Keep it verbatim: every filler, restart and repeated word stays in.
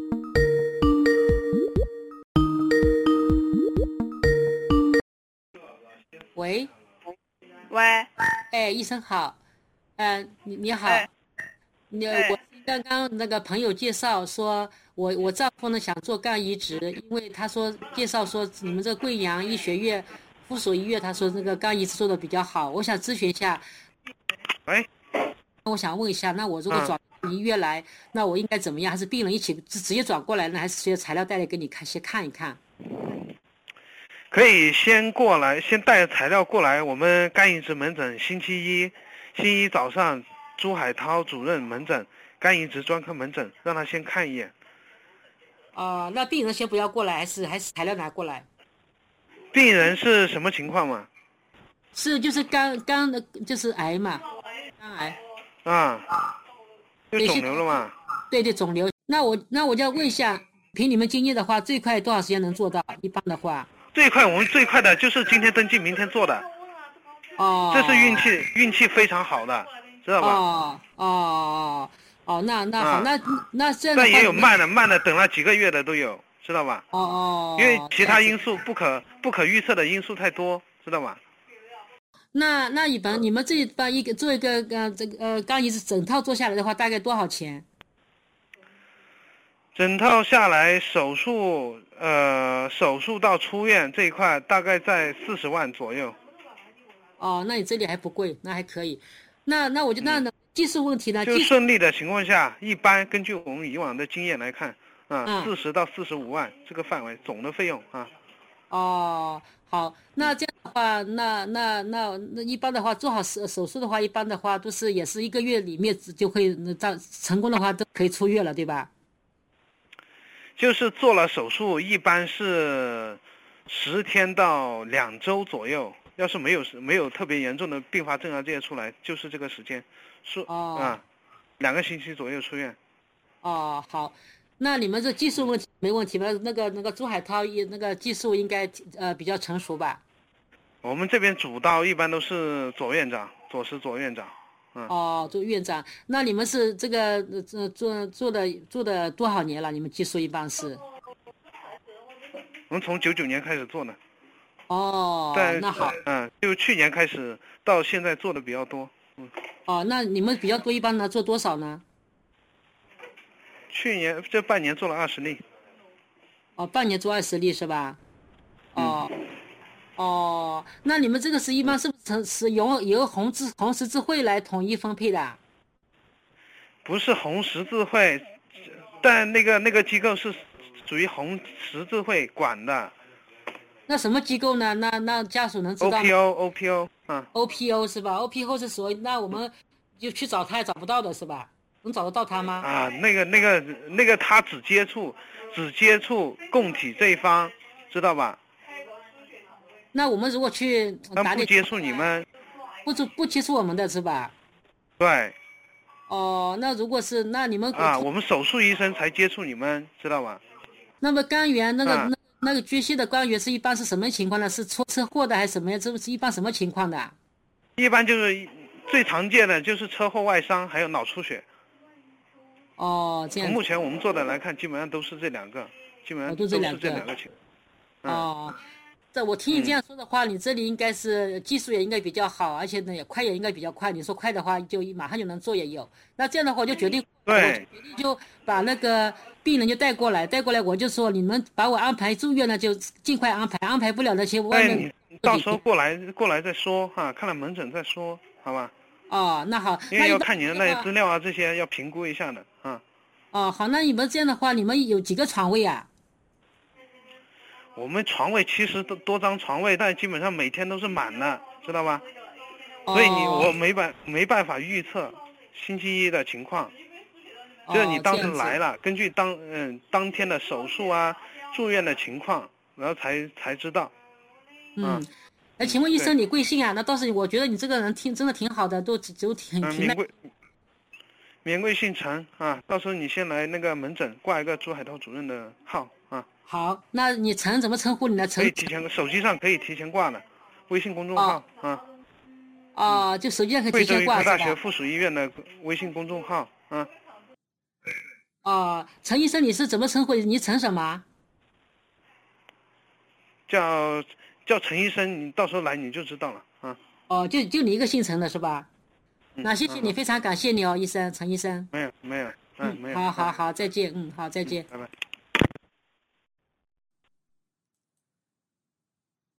喂， 喂， 哎，医生好，嗯、呃，你你好， 哎你、 哎我刚刚那个朋友介绍说，我我丈夫呢想做肝移植，因为他说介绍说你们这贵阳医学院附属医院，他说那个肝移植做的比较好，我想咨询一下， 喂， 我想问一下，那我如果嗯转医院来，那我应该怎么样？还是病人一起直直接转过来呢？还是直接材料带来给你看，先看一看？ 可以先过来，先带着材料过来。我们肝移植门诊星期一，星期一早上朱海涛主任门诊肝移植专科门诊，让他先看一眼。 哦、那病人先不要过来，还是还是材料拿过来？ 病人是什么情况嘛？ 是就是肝肝的，就是癌嘛，肝癌。 啊，有对肿瘤了嘛？ 对对，肿瘤。那我那我就要问一下，凭你们经验的话，最快多少时间能做到？一般的话， 最快我们最快的就是今天登记，明天做的， 哦， 这是运气，运气非常好的，知道吧？ 哦哦哦，那那好， 啊那那这样的但话， 也有慢的，慢的等了几个月的都有，知道吧？ 哦哦， 因为其他因素。 素不可不可预测的因素太多，知道吧？ 那那一般你们这一般一个做一个呃这个呃刚移植整套做下来的话，大概多少钱？ 整套下来，手术呃手术到出院这一块大概在四十万左右。 哦，那你这里还不贵，那还可以。那那我就那那技术问题呢？ 就技术顺利的情况下，一般根据我们以往的经验来看，啊， 嗯四十到四十五万这个范围总的费用啊。 哦，好，那这样的话，那那那那一般的话，做好手手术的话，一般的话都是也是一个月里面就可以，那这样成功的话都可以出院了，对吧？ 就是做了手术，一般是十天到两周左右。要是没有没有特别严重的并发症啊这些出来，就是这个时间，说、 哦啊，两个星期左右出院。 哦，好，那你们这技术问题没问题吧？那个那个朱海涛也那个技术应该呃比较成熟吧？ 我们这边主刀一般都是左院长，左是左院长。嗯、 哦，做院长，那你们是这个呃做做的做的多少年了？你们技术一般是？ 我们从九九年开始做的。 哦， 在那好。 嗯，就去年开始到现在做的比较多。嗯， 哦，那你们比较多，一般呢做多少呢？ 去年这半年做了二十例。 哦，半年做二十例是吧？哦， 嗯、 哦，那你们这个是一般是不是是由由红十红十字会来统一分配的？ 不是红十字会，但那个那个机构是属于红十字会管的。 那什么机构呢？那那家属能知道吗 O P O O P O 啊 ？O P O 是吧？O P O 是属于那我们就去找他也找不到的是吧？能找得到他吗？ 啊，那个那个那个他只接触只接触供体这一方，知道吧？ 那我们如果去打点但不接触你们。 不不不接触我们的是吧？ 对。 哦，那如果是那你们啊，我们手术医生才接触你们，知道吧？ 那么肝源那个、 啊那那个缺血的肝源是一般是什么情况呢？是出车祸的还是什么呀？这是一般什么情况的？ 一般就是最常见的就是车祸外伤，还有脑出血。 哦，这样。 从目前我们做的来看，基本上都是这两个，基本上都是这两个这两个情况。 哦，这我听你这样说的话，你这里应该是技术也应该比较好，而且呢也快也应该比较快。你说快的话，就马上就能做也有。那这样的话，我就决定， 对， 我决定就把那个病人就带过来，带过来我就说你们把我安排住院呢，就尽快安排，安排不了那些外哎， 面。 你到时候过来过来再说哈，看了门诊再说，好吧？ 哦，那好， 因为要那一般看你的那些资料啊，这些要评估一下的啊。 哦，好，那你们这样的话，你们有几个床位啊？ 我们床位其实都多张床位，但基本上每天都是满的，知道吧？所以你哦我没办没办法预测星期一的情况，就是你当时来了，根据当嗯当天的手术啊、住院的情况，然后才才知道。 嗯，哎，请问医生你贵姓啊？那倒是我觉得你这个人挺真的挺好的，都都挺嗯， 挺免贵免贵姓陈啊，到时候你先来那个门诊挂一个朱海涛主任的号啊。 好，那你陈怎么称呼你呢？陈可以提前，手机上可以提前挂的，微信公众号、哦、啊。 啊，就手机上可以提前挂是吧？ 贵州医科大学附属医院的微信公众号啊。 哦，陈医生，你是怎么称呼？你陈什么？ 叫叫陈医生，你到时候来你就知道了啊。 哦，就就你一个姓陈的是吧？ 嗯、 那谢谢你， 嗯、 非常感谢你哦，医生，陈医生。 没有没有，嗯，没有。 好好好，再见，嗯，好，再见。 嗯、拜拜。